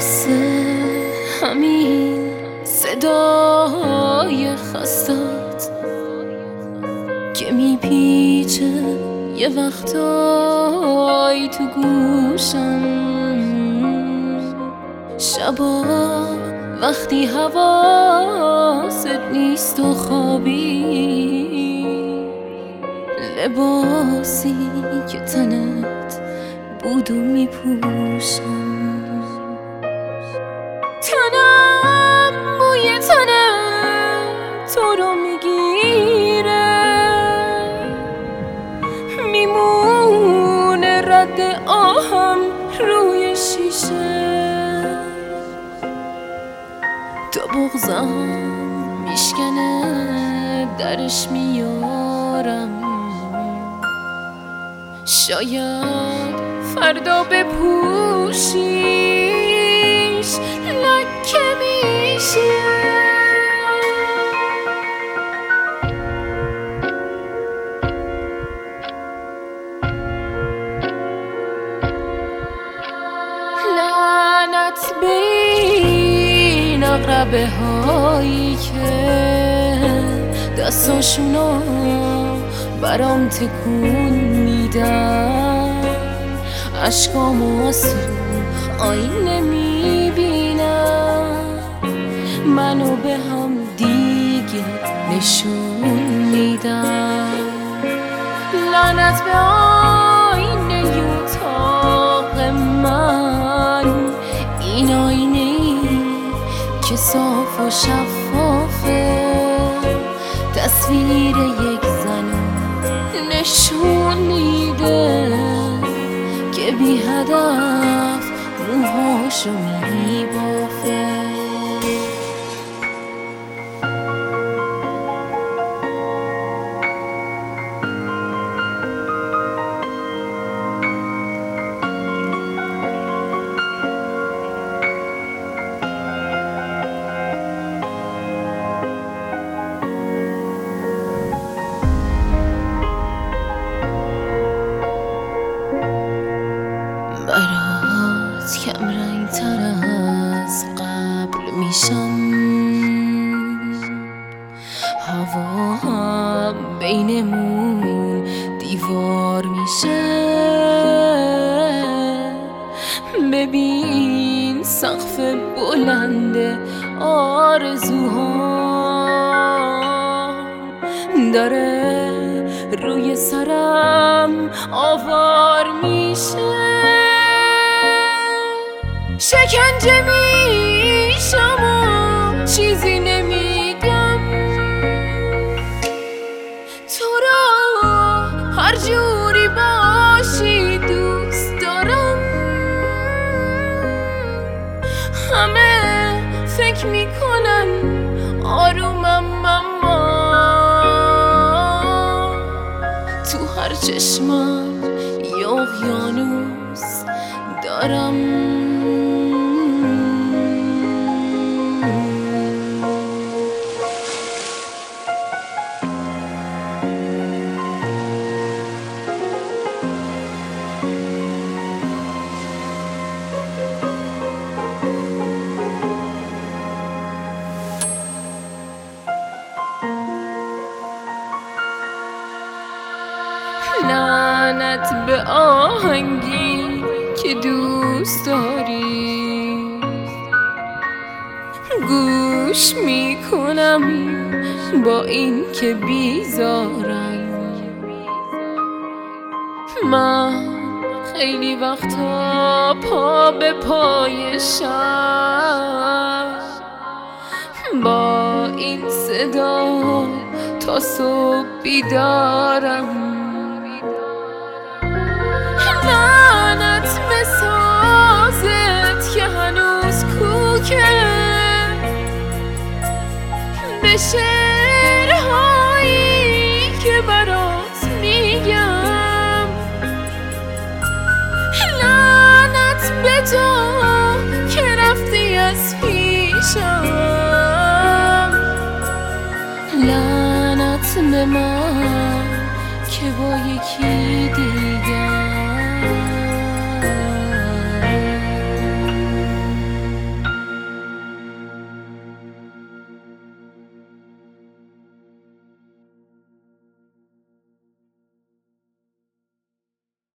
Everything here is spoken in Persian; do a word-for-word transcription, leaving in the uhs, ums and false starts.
بس همین صدای خستت که میپیچه یه وقتایی تو گوشم، شبا وقتی حواست نیست و خوابی، لباسی که تنت بود و میپوشم. تنم موی تنت تو رو میگیره، میمونه رد آهم روی شیشه، تا بغضم میشکنه درش میارم. شاید فردا بپوشیش لکه میشه. لعنت به این اقربه هایی که دستاشونو برام تکون میدن، عشقامو از تو آینه میبینم، منو به هم دیگه نشون میدن. لعنت به آینه اتاق من، این آینه ای که صاف و شفافه، تصویر یک زن نشون میده که بی هدف موهاشو میبافه. برات کم رنگ تر از قبل میشم، هوا هم بینمون دیوار میشه. ببین سقف بلند آرزوها داره روی سرم آوار میشه. شکنجه میشم و چیزی نمیگم، تو را هر جوری باشی دوست دارم. همه فکر میکنن آرومم، اما تو هر چشمم یه اقیانوس دارم. لعنت به آهنگی که دوست داری، گوش میکنم با این که بیزارم. من خیلی وقتا پا به پای شب با این صدا تا صبح بیدارم. لعنت به سازت که هنوز کوکه، به شعرهایی که برات میگم. لعنت به تو که رفتی از پیشم، لعنت به من که با یکی دیگر